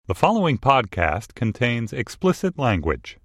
The following podcast contains explicit language.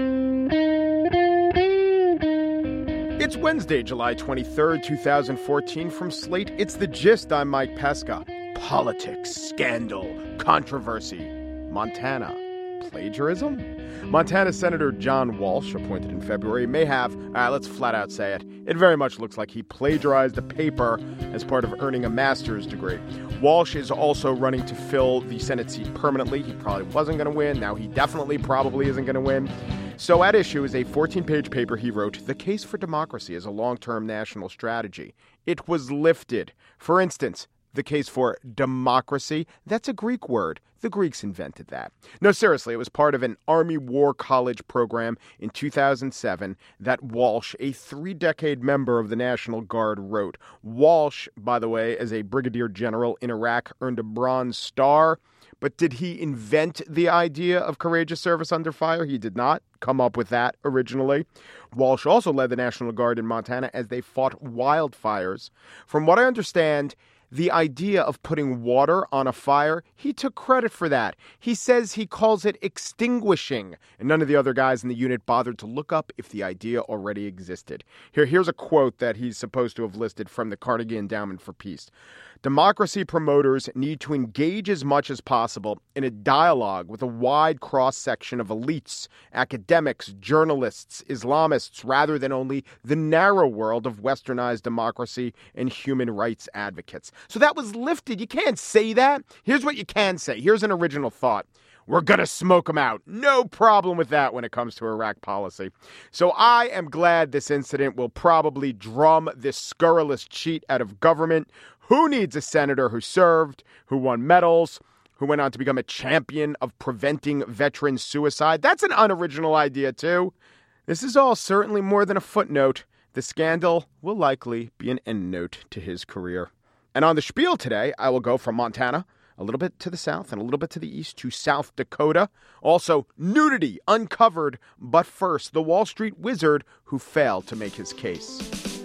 It's Wednesday, July 23rd, 2014. From Slate, it's The Gist. I'm Mike Pesca. Politics, scandal, controversy. Montana. Plagiarism? Montana Senator John Walsh, appointed in February, may have, let's flat out say it very much looks like he plagiarized a paper as part of earning a master's degree. Walsh is also running to fill the Senate seat permanently. He probably wasn't going to win. Now he definitely probably isn't going to win. So at issue is a 14-page paper he wrote, The Case for Democracy as a Long-Term National Strategy. It was lifted. For instance, the case for democracy, that's a Greek word. The Greeks invented that. No, seriously, it was part of an Army War College program in 2007 that Walsh, a 3-decade member of the National Guard, wrote. Walsh, by the way, as a brigadier general in Iraq, earned a Bronze Star. But did he invent the idea of courageous service under fire? He did not come up with that originally. Walsh also led the National Guard in Montana as they fought wildfires. From what I understand, the idea of putting water on a fire, he took credit for that. He says he calls it extinguishing, and none of the other guys in the unit bothered to look up if the idea already existed. Here's a quote that he's supposed to have listed from the Carnegie Endowment for Peace. Democracy promoters need to engage as much as possible in a dialogue with a wide cross-section of elites, academics, journalists, Islamists, rather than only the narrow world of westernized democracy and human rights advocates. So that was lifted. You can't say that. Here's what you can say. Here's an original thought. We're going to smoke them out. No problem with that when it comes to Iraq policy. So I am glad this incident will probably drum this scurrilous cheat out of government. Who needs a senator who served, who won medals, who went on to become a champion of preventing veteran suicide? That's an unoriginal idea, too. This is all certainly more than a footnote. The scandal will likely be an endnote to his career. And on the spiel today, I will go from Montana, a little bit to the south and a little bit to the east, to South Dakota. Also, nudity uncovered. But first, the Wall Street wizard who failed to make his case.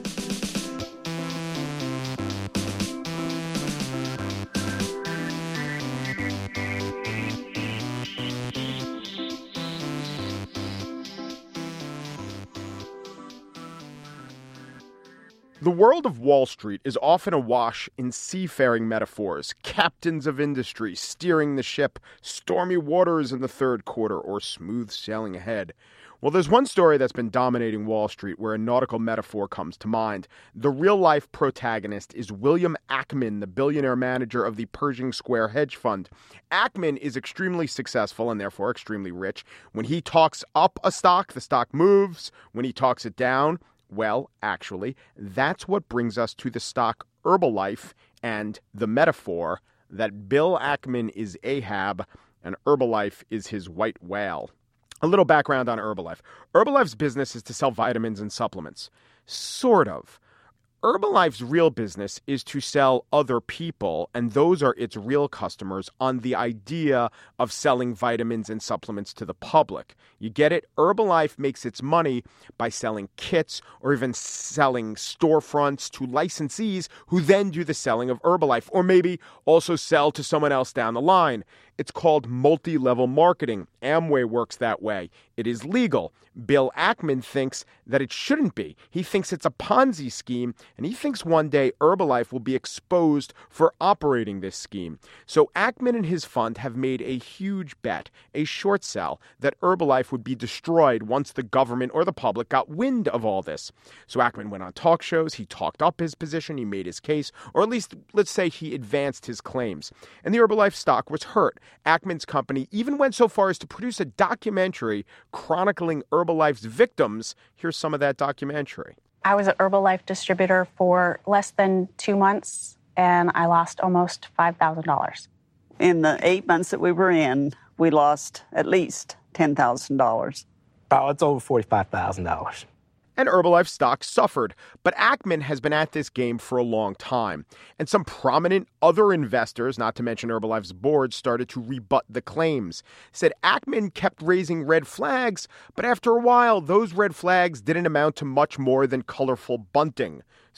The world of Wall Street is often awash in seafaring metaphors, captains of industry steering the ship, stormy waters in the third quarter, or smooth sailing ahead. Well, there's one story that's been dominating Wall Street where a nautical metaphor comes to mind. The real-life protagonist is William Ackman, the billionaire manager of the Pershing Square hedge fund. Ackman is extremely successful and therefore extremely rich. When he talks up a stock, the stock moves. When he talks it down, well, actually, that's what brings us to the stock Herbalife and the metaphor that Bill Ackman is Ahab and Herbalife is his white whale. A little background on Herbalife. Herbalife's business is to sell vitamins and supplements. Sort of. Herbalife's real business is to sell other people, and those are its real customers, on the idea of selling vitamins and supplements to the public. You get it? Herbalife makes its money by selling kits or even selling storefronts to licensees who then do the selling of Herbalife, or maybe also sell to someone else down the line. It's called multi-level marketing. Amway works that way. It is legal. Bill Ackman thinks that it shouldn't be. He thinks it's a Ponzi scheme, and he thinks one day Herbalife will be exposed for operating this scheme. So Ackman and his fund have made a huge bet, a short sell, that Herbalife would be destroyed once the government or the public got wind of all this. So Ackman went on talk shows, he talked up his position, he made his case, or at least, let's say, he advanced his claims. And the Herbalife stock was hurt. Ackman's company even went so far as to produce a documentary chronicling Herbalife's victims. Here's some of that documentary. I was an Herbalife distributor for less than 2 months, and I lost almost $5,000. In the 8 months that we were in, we lost at least $10,000. Oh, it's over $45,000. And Herbalife stock suffered. But Ackman has been at this game for a long time. And some prominent other investors, not to mention Herbalife's board, started to rebut the claims. Said Ackman kept raising red flags, but after a while, those red flags didn't amount to much more than colorful bunting.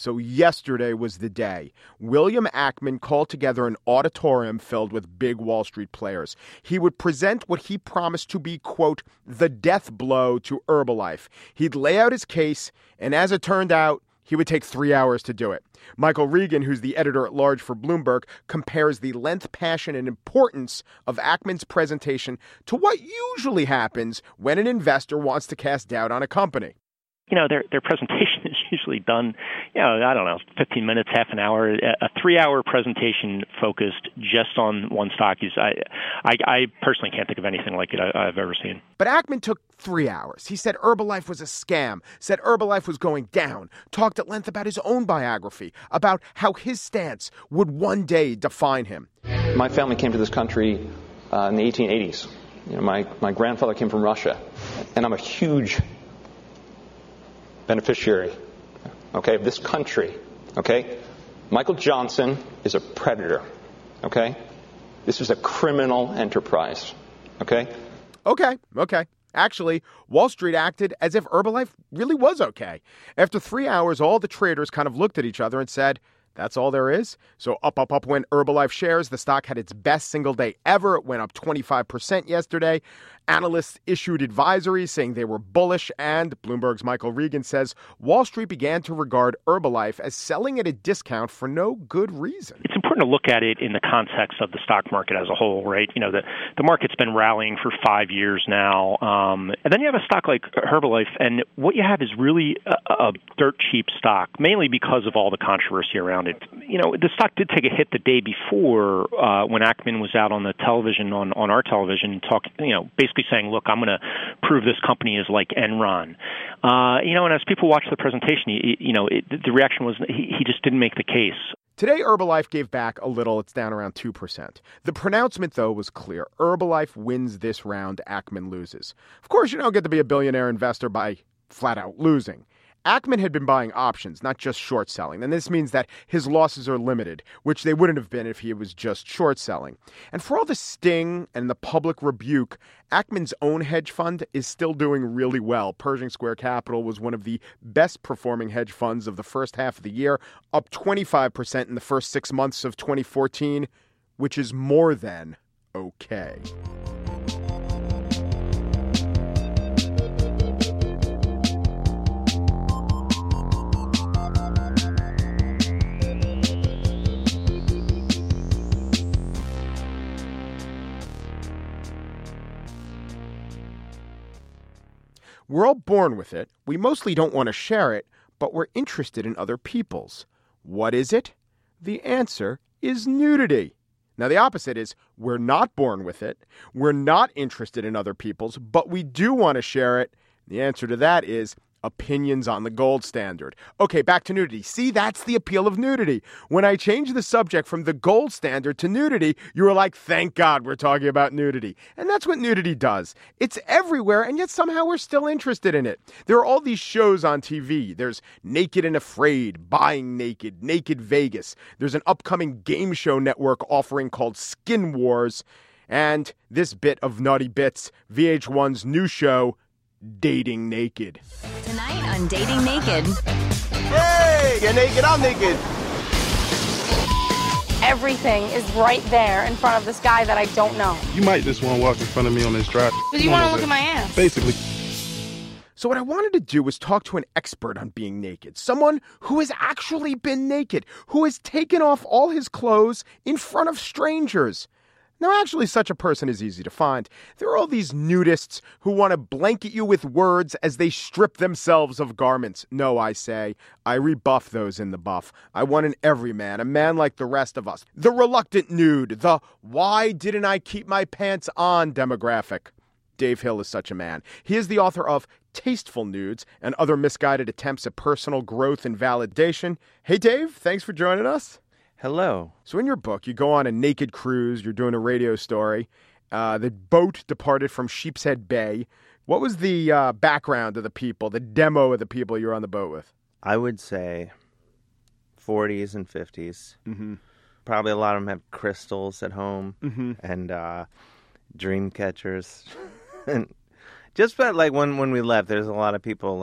So yesterday was the day. William Ackman called together an auditorium filled with big Wall Street players. He would present what he promised to be, quote, the death blow to Herbalife. He'd lay out his case, and as it turned out, he would take 3 hours to do it. Michael Regan, who's the editor-at-large for Bloomberg, compares the length, passion, and importance of Ackman's presentation to what usually happens when an investor wants to cast doubt on a company. You know, their presentation is usually done, I don't know, 15 minutes, half an hour. A 3-hour presentation focused just on one stock is, I personally can't think of anything like it I've ever seen. But Ackman took 3 hours. He said Herbalife was a scam, said Herbalife was going down, talked at length about his own biography, about how his stance would one day define him. My family came to this country in the 1880s. My grandfather came from Russia, and I'm a huge beneficiary, of this country, Michael Johnson is a predator, This is a criminal enterprise, Okay. Actually, Wall Street acted as if Herbalife really was okay. After 3 hours, all the traders kind of looked at each other and said, that's all there is. So up went Herbalife shares. The stock had its best single day ever. It went up 25% yesterday. Analysts issued advisories saying they were bullish, and Bloomberg's Michael Regan says Wall Street began to regard Herbalife as selling at a discount for no good reason. It's important to look at it in the context of the stock market as a whole, right? The market's been rallying for 5 years now, and then you have a stock like Herbalife, and what you have is really a dirt cheap stock, mainly because of all the controversy around it. The stock did take a hit the day before when Ackman was out on the television, on our television, talking, basically saying, look, I'm going to prove this company is like Enron. And as people watched the presentation, the reaction was he just didn't make the case. Today, Herbalife gave back a little. It's down around 2%. The pronouncement, though, was clear. Herbalife wins this round. Ackman loses. Of course, you don't get to be a billionaire investor by flat out losing. Ackman had been buying options, not just short selling, and this means that his losses are limited, which they wouldn't have been if he was just short selling. And for all the sting and the public rebuke, Ackman's own hedge fund is still doing really well. Pershing Square Capital was one of the best performing hedge funds of the first half of the year, up 25% in the first 6 months of 2014, which is more than okay. We're all born with it. We mostly don't want to share it, but we're interested in other people's. What is it? The answer is nudity. Now, the opposite is we're not born with it. We're not interested in other people's, but we do want to share it. The answer to that is opinions on the gold standard. Okay, back to nudity. See, that's the appeal of nudity. When I changed the subject from the gold standard to nudity, you were like, thank God we're talking about nudity. And that's what nudity does. It's everywhere, and yet somehow we're still interested in it. There are all these shows on TV. There's Naked and Afraid, Buying Naked, Naked Vegas. There's an upcoming game show network offering called Skin Wars. And this bit of Naughty Bits, VH1's new show, Dating Naked. Tonight on Dating Naked. Hey, you're naked, I'm naked. Everything is right there in front of this guy that I don't know. You might just want to walk in front of me on this drive. Because you want to look at my ass. Basically. So what I wanted to do was talk to an expert on being naked. Someone who has actually been naked, who has taken off all his clothes in front of strangers. Now, actually, such a person is easy to find. There are all these nudists who want to blanket you with words as they strip themselves of garments. No, I say, I rebuff those in the buff. I want an everyman, a man like the rest of us. The reluctant nude, the why didn't I keep my pants on demographic. Dave Hill is such a man. He is the author of Tasteful Nudes and Other Misguided Attempts at Personal Growth and Validation. Hey, Dave, thanks for joining us. Hello. So in your book, you go on a naked cruise. You're doing a radio story. The boat departed from Sheepshead Bay. What was the background of the people, the demo of the people you were on the boat with? I would say 40s and 50s. Mm-hmm. Probably a lot of them have crystals at home and dream catchers. And just about like when we left, there's a lot of people like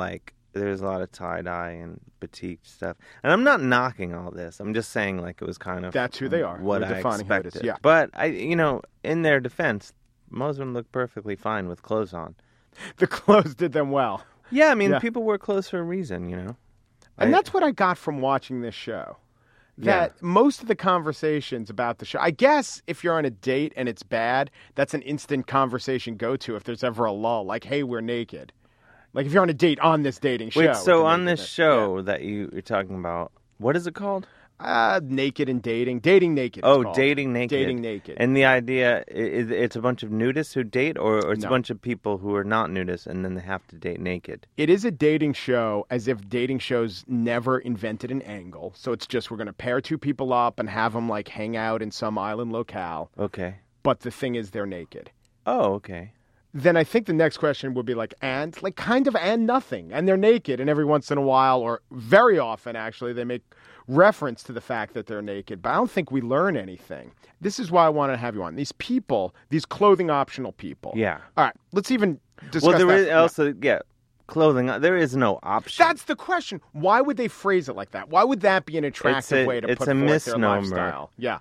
there's a lot of tie-dye and batik stuff. And I'm not knocking all this. I'm just saying, like, it was kind of... That's who they are. What We're I defining who it expected. is, yeah. But, in their defense, most of them look perfectly fine with clothes on. The clothes did them well. Yeah, I mean, people wear clothes for a reason, And that's what I got from watching this show. That most of the conversations about the show, I guess if you're on a date and it's bad, that's an instant conversation go-to if there's ever a lull. Like, hey, we're naked. Like, if you're on a date on this dating show. Wait, so on this show that you're talking about, what is it called? Naked and Dating. Dating Naked. Dating Naked. Dating Naked. And the idea is it's a bunch of nudists who date, or it's No. a bunch of people who are not nudists and then they have to date naked? It is a dating show as if dating shows never invented an angle. So it's just we're going to pair two people up and have them like hang out in some island locale. Okay. But the thing is they're naked. Oh, okay. Then I think the next question would be like, and nothing. And they're naked. And every once in a while, or very often actually, they make reference to the fact that they're naked. But I don't think we learn anything. This is why I want to have you on. These people, these clothing optional people. Yeah. All right. Let's even discuss Well, there that. is also, clothing. There is no option. That's the question. Why would they phrase it like that? Why would that be an attractive way to put forth misnomer. their lifestyle? Yeah.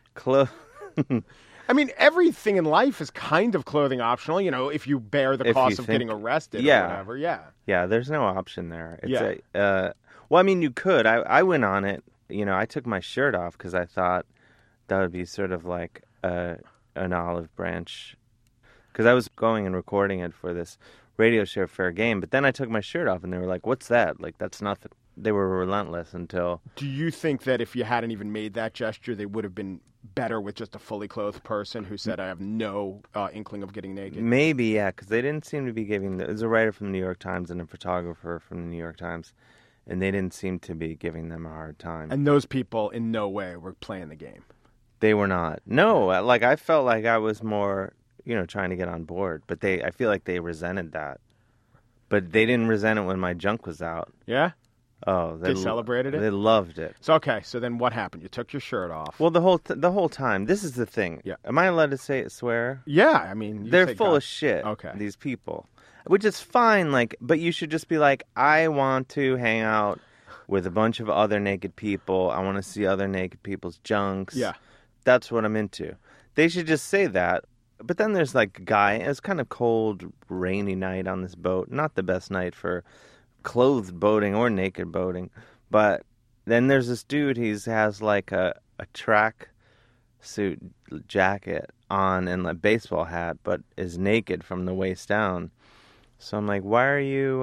I mean, everything in life is kind of clothing optional, if you bear the cost of getting arrested or whatever. Yeah. Yeah, there's no option there. Well, I mean, you could. I went on it. I took my shirt off because I thought that would be sort of like an olive branch. Because I was going and recording it for this radio show, Fair Game. But then I took my shirt off and they were like, what's that? Like, that's nothing. They were relentless until... Do you think that if you hadn't even made that gesture, they would have been better with just a fully clothed person who said, I have no inkling of getting naked? Maybe, yeah, because they didn't seem to be giving... There's a writer from the New York Times and a photographer from the New York Times, and they didn't seem to be giving them a hard time. And those people in no way were playing the game. They were not. No, like I felt like I was more, trying to get on board, but I feel like they resented that. But they didn't resent it when my junk was out. Yeah? Oh, they celebrated it? They loved it. So so then what happened? You took your shirt off. Well, the whole time. This is the thing. Yeah. Am I allowed to swear? Yeah, I mean, they're full of shit. Okay. These people, which is fine. Like, but you should just be like, I want to hang out with a bunch of other naked people. I want to see other naked people's junks. Yeah. That's what I'm into. They should just say that. But then there's like a guy. It's kind of cold, rainy night on this boat. Not the best night for clothed boating or naked boating. But then there's this dude. He has like a track suit jacket on and a baseball hat, but is naked from the waist down. So I'm like, why are you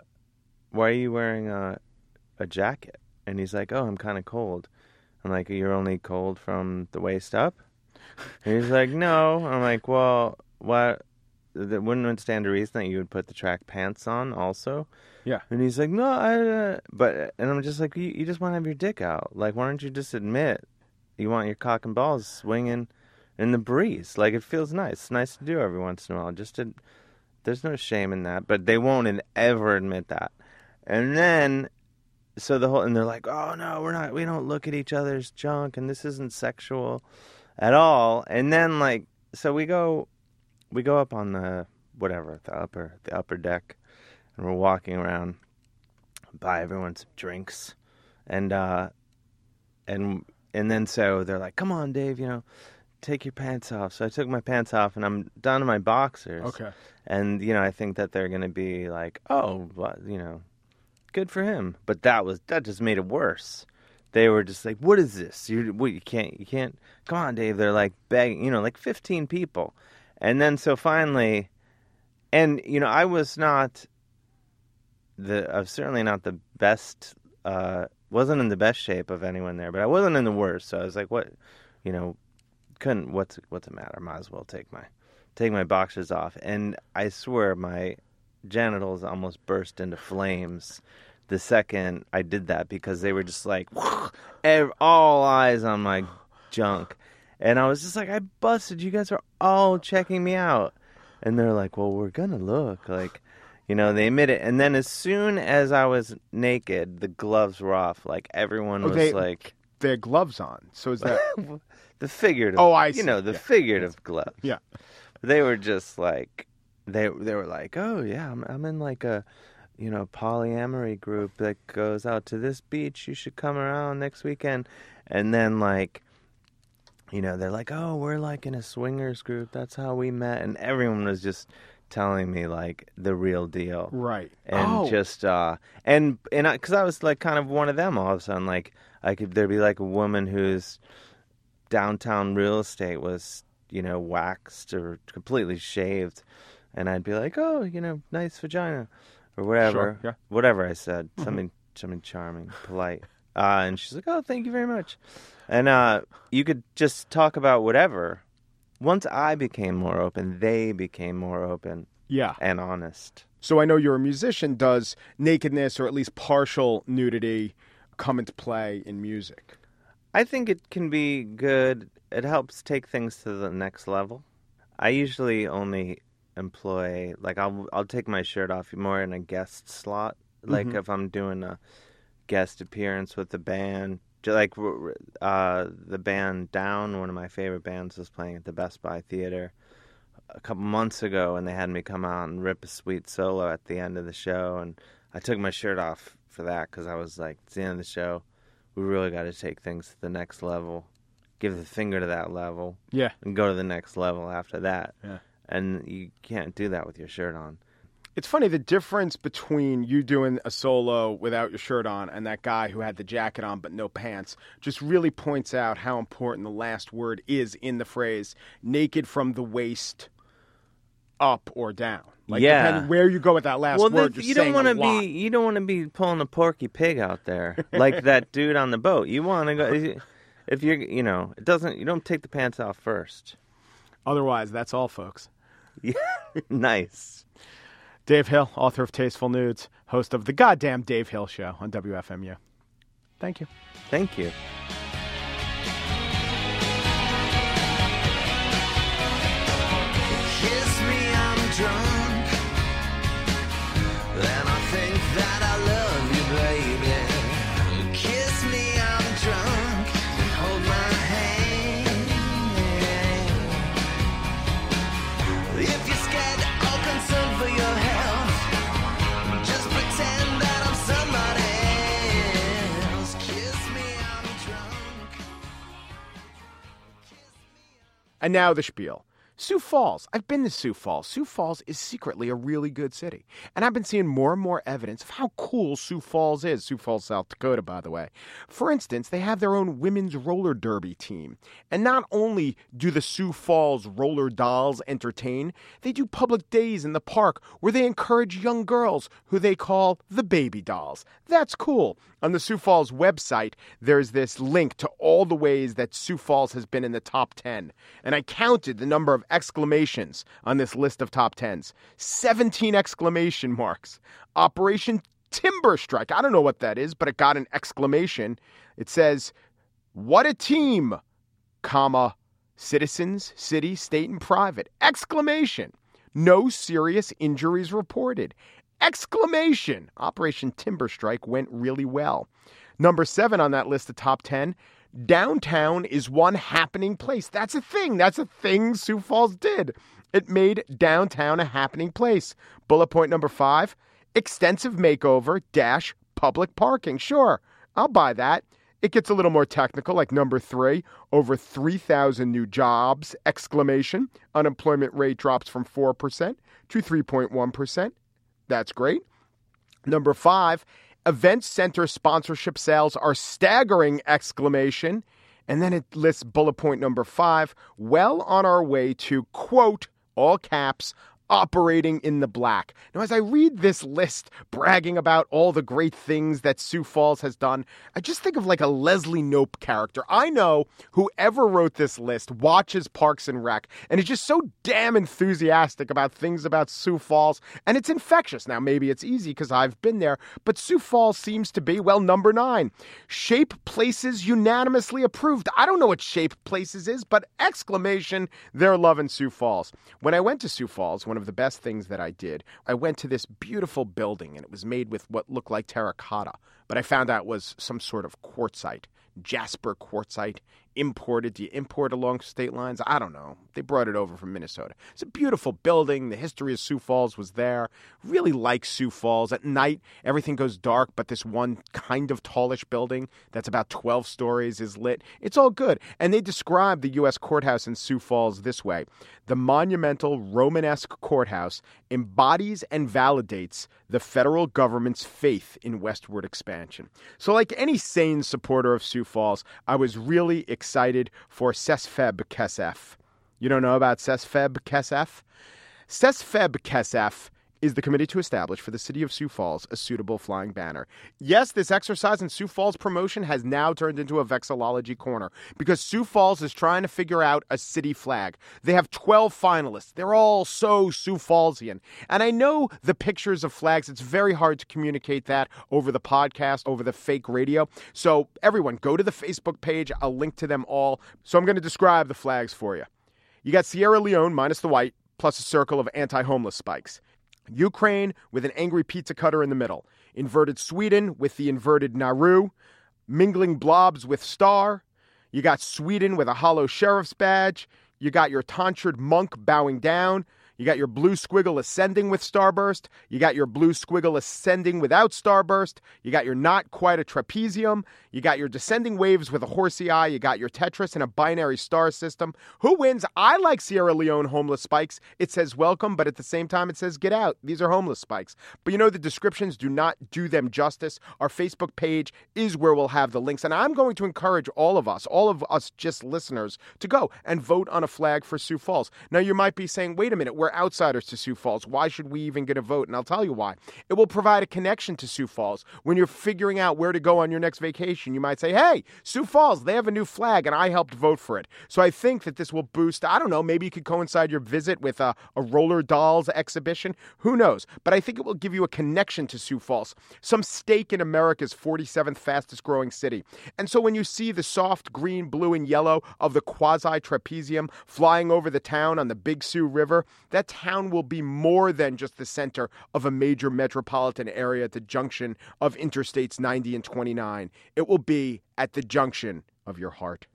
wearing a jacket? And he's like, oh, I'm kind of cold. I'm like, you're only cold from the waist up? And he's like, no. I'm like, well, what? Wouldn't it stand to reason that you would put the track pants on also? Yeah. And he's like, no, and I'm just like, you just want to have your dick out. Like, why don't you just admit you want your cock and balls swinging in the breeze? Like, it feels nice. It's nice to do every once in a while. There's no shame in that, but they won't ever admit that. And then, and they're like, oh no, we don't look at each other's junk, and this isn't sexual at all. And then so we go up on the upper deck, and we're walking around, buy everyone some drinks, and then so they're like, come on, Dave, take your pants off. So I took my pants off, and I'm down to my boxers. Okay. And I think that they're gonna be like, oh, well, good for him. But that just made it worse. They were just like, what is this? You can't. Come on, Dave. They're like begging, like 15 people. And then so finally, and I was certainly not the best, wasn't in the best shape of anyone there, but I wasn't in the worst. So I was like, what, what's the matter? Might as well take my boxers off. And I swear my genitals almost burst into flames the second I did that, because they were just like, all eyes on my junk. And I was just like, I busted. You guys are all checking me out. And they're like, well, we're going to look. Like, they admit it. And then as soon as I was naked, the gloves were off. Like, everyone was like... They had gloves on. So is that... the figurative... Oh, I see. Figurative gloves. Yeah. They were just like... They were like, oh, yeah, I'm in like a polyamory group that goes out to this beach. You should come around next weekend. And then, like, they're like, oh, we're like in a swingers group. That's how we met. And everyone was just telling me, like, the real deal. Right. And because I was, like, kind of one of them all of a sudden. Like, there'd be, like, a woman whose downtown real estate was, waxed or completely shaved. And I'd be like, oh, nice vagina. Or whatever. Sure, yeah. Whatever I said. Something charming, polite. And she's like, oh, thank you very much. And you could just talk about whatever. Once I became more open, they became more open. Yeah. And honest. So I know you're a musician. Does nakedness or at least partial nudity come into play in music? I think it can be good. It helps take things to the next level. I usually only employ, like, I'll take my shirt off more in a guest slot. Like if I'm doing a guest appearance with the band, like the band Down, one of my favorite bands, was playing at the Best Buy Theater a couple months ago, and they had me come out and rip a sweet solo at the end of the show, and I took my shirt off for that because I was like, it's the end of the show. We really got to take things to the next level, give the finger to that level, and go to the next level after that. Yeah. And you can't do that with your shirt on. It's funny, the difference between you doing a solo without your shirt on and that guy who had the jacket on but no pants just really points out how important the last word is in the phrase naked from the waist up or down. Like, depending where you go with that last word, you're saying a lot. You don't want to be pulling a Porky Pig out there like that dude on the boat. You want to go, if you're, you don't take the pants off first. Otherwise, that's all, folks. Yeah, nice. Dave Hill, author of Tasteful Nudes, host of the goddamn Dave Hill Show on WFMU. Thank you. Thank you. Kiss me, I'm drunk. Then I think that I love you, baby. Kiss me, I'm drunk. And hold my hand. If you're scared or concerned for your health, just pretend that I'm somebody else. Kiss me, I'm drunk. And now the spiel. Sioux Falls. I've been to Sioux Falls. Sioux Falls is secretly a really good city. And I've been seeing more and more evidence of how cool Sioux Falls is. Sioux Falls, South Dakota, by the way. For instance, they have their own women's roller derby team. And not only do the Sioux Falls roller dolls entertain, they do public days in the park where they encourage young girls who they call the baby dolls. That's cool. On the Sioux Falls website, there's this link to all the ways that Sioux Falls has been in the top 10. And I counted the number of exclamations on this list of top 10s. 17 exclamation marks. Operation Timber Strike. I don't know what that is, but it got an exclamation. It says, what a team, comma, citizens, city, state, and private. Exclamation. No serious injuries reported. Exclamation. Operation Timber Strike went really well. Number 7 on that list of top 10, downtown is one happening place. That's a thing. That's a thing Sioux Falls did. It made downtown a happening place. Bullet point number 5, extensive makeover - public parking. Sure, I'll buy that. It gets a little more technical, like number 3, over 3,000 new jobs, exclamation. Unemployment rate drops from 4% to 3.1%. That's great. Number 5, event center sponsorship sales are staggering, exclamation. And then it lists bullet point number 5, well on our way to, quote, all caps, operating in the black. Now, as I read this list bragging about all the great things that Sioux Falls has done, I just think of like a Leslie Knope character. I know whoever wrote this list watches Parks and Rec and is just so damn enthusiastic about things about Sioux Falls, and it's infectious. Now, maybe it's easy because I've been there, but Sioux Falls seems to be, well, number 9. Shape Places unanimously approved. I don't know what Shape Places is, but exclamation, they're loving Sioux Falls. When I went to Sioux Falls, one of the best things that I did, I went to this beautiful building, and it was made with what looked like terracotta, but I found out was some sort of quartzite, jasper quartzite import it? Do you import along state lines? I don't know. They brought it over from Minnesota. It's a beautiful building. The history of Sioux Falls was there. Really like Sioux Falls. At night, everything goes dark, but this one kind of tallish building that's about 12 stories is lit. It's all good. And they describe the U.S. courthouse in Sioux Falls this way. The monumental Romanesque courthouse embodies and validates the federal government's faith in westward expansion. So like any sane supporter of Sioux Falls, I was really excited for Sesfeb Kesef. You don't know about Sesfeb Kesef? Sesfeb Kesef is the committee to establish for the city of Sioux Falls a suitable flying banner. Yes, this exercise in Sioux Falls promotion has now turned into a vexillology corner because Sioux Falls is trying to figure out a city flag. They have 12 finalists. They're all so Sioux Fallsian. And I know the pictures of flags. It's very hard to communicate that over the podcast, over the fake radio. So everyone, go to the Facebook page. I'll link to them all. So I'm going to describe the flags for you. You got Sierra Leone minus the white, plus a circle of anti-homeless spikes. Ukraine with an angry pizza cutter in the middle. Inverted Sweden with the inverted Nauru. Mingling blobs with star. You got Sweden with a hollow sheriff's badge. You got your tonsured monk bowing down. You got your blue squiggle ascending with starburst. You got your blue squiggle ascending without starburst. You got your not quite a trapezium. You got your descending waves with a horsey eye. You got your Tetris in a binary star system. Who wins? I like Sierra Leone homeless spikes. It says welcome, but at the same time it says get out. These are homeless spikes. But you know, the descriptions do not do them justice. Our Facebook page is where we'll have the links. And I'm going to encourage all of us just listeners, to go and vote on a flag for Sioux Falls. Now, you might be saying, wait a minute, we're outsiders to Sioux Falls. Why should we even get a vote? And I'll tell you why. It will provide a connection to Sioux Falls. When you're figuring out where to go on your next vacation, you might say, hey, Sioux Falls, they have a new flag, and I helped vote for it. So I think that this will boost, I don't know, maybe you could coincide your visit with a roller dolls exhibition. Who knows? But I think it will give you a connection to Sioux Falls, some stake in America's 47th fastest growing city. And so when you see the soft green, blue, and yellow of the quasi-trapezium flying over the town on the Big Sioux River, that town will be more than just the center of a major metropolitan area at the junction of Interstates 90 and 29. It will be at the junction of your heart.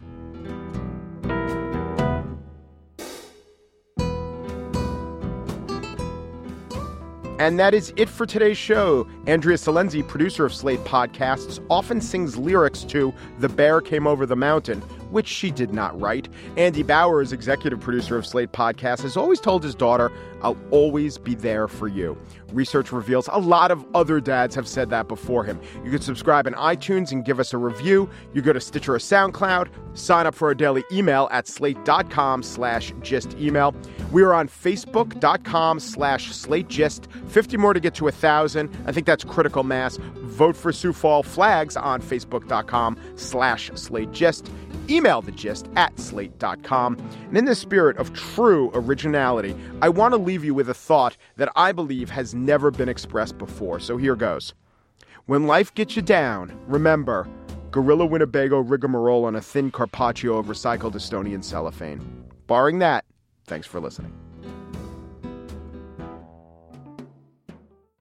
And that is it for today's show. Andrea Salenzi, producer of Slate Podcasts, often sings lyrics to The Bear Came Over the Mountain, which she did not write. Andy Bowers, executive producer of Slate Podcasts, has always told his daughter, I'll always be there for you. Research reveals a lot of other dads have said that before him. You can subscribe in iTunes and give us a review. You go to Stitcher or SoundCloud. Sign up for our daily email at slate.com/gist-email. We are on Facebook.com/SlateGist. 50 more to get to 1,000. I think that's critical mass. Vote for Sioux Falls flags on Facebook.com/SlateGist. Email the gist at slate.com. And in the spirit of true originality, I want to leave you with a thought that I believe has never been expressed before. So here goes. When life gets you down, remember, Gorilla Winnebago rigmarole on a thin carpaccio of recycled Estonian cellophane. Barring that, thanks for listening.